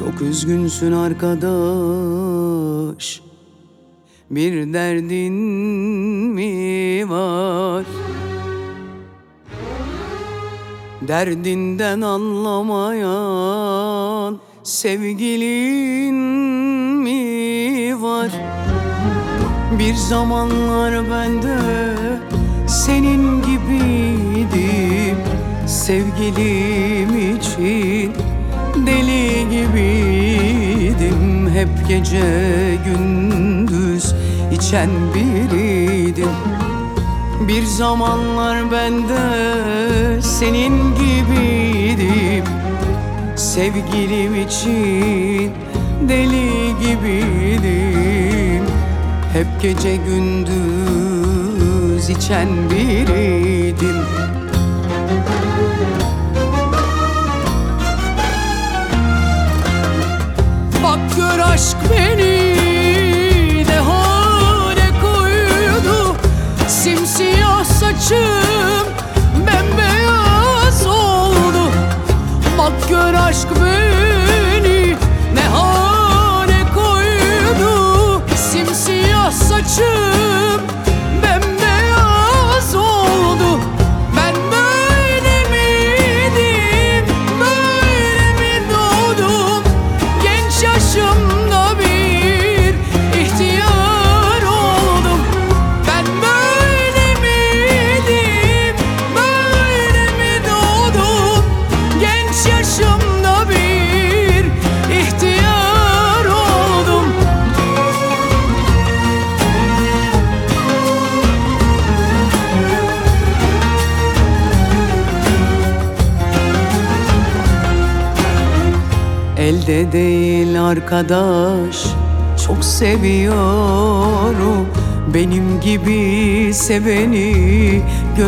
Çok üzgünsün arkadaş, bir derdin mi var? Derdinden anlamayan sevgilin mi var? Bir zamanlar ben de senin gibiydim, sevgilim için deli gibiydim. Hep gece gündüz içen biriydim. Bir zamanlar ben de senin gibiydim, sevgilim için deli gibiydim. Hep gece gündüz içen biriydim. Bak gör aşk beni ne hale koydu. Simsiyah saçım bembeyaz oldu. Bak gör aşk beni ne hale koydu. Simsiyah saçım bembeyaz oldu. Ben böyle miydim, böyle mi doğdum? Genç yaşımda bir ihtiyar oldum. Ben böyle miydim, böyle mi doğdum? Genç yaşımda bir ihtiyar oldum. Elde değil arkadaş, çok seviyorum. Benim gibi seveni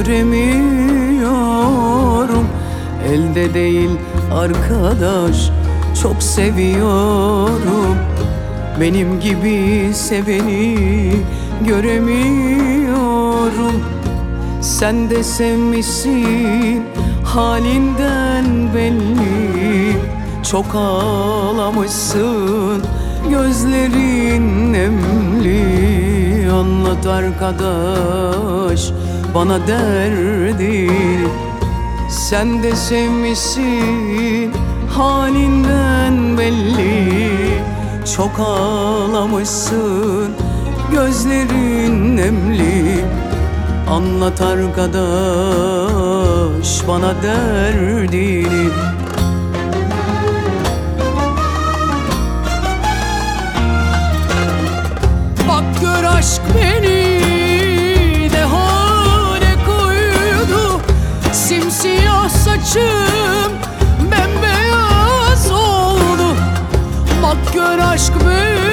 göremiyorum. Elde değil arkadaş, çok seviyorum. Benim gibi seveni göremiyorum. Sen de sevmişsin, halinden belli. Çok ağlamışsın, gözlerin nemli. Anlat arkadaş bana derdini. Sen de sevmişsin, halinden belli. Çok ağlamışsın, gözlerin nemli. Anlat arkadaş bana derdini. Bak gör aşk beni ne hale koydu. Simsiyah saçım bembeyaz oldu. Bak gör aşk beni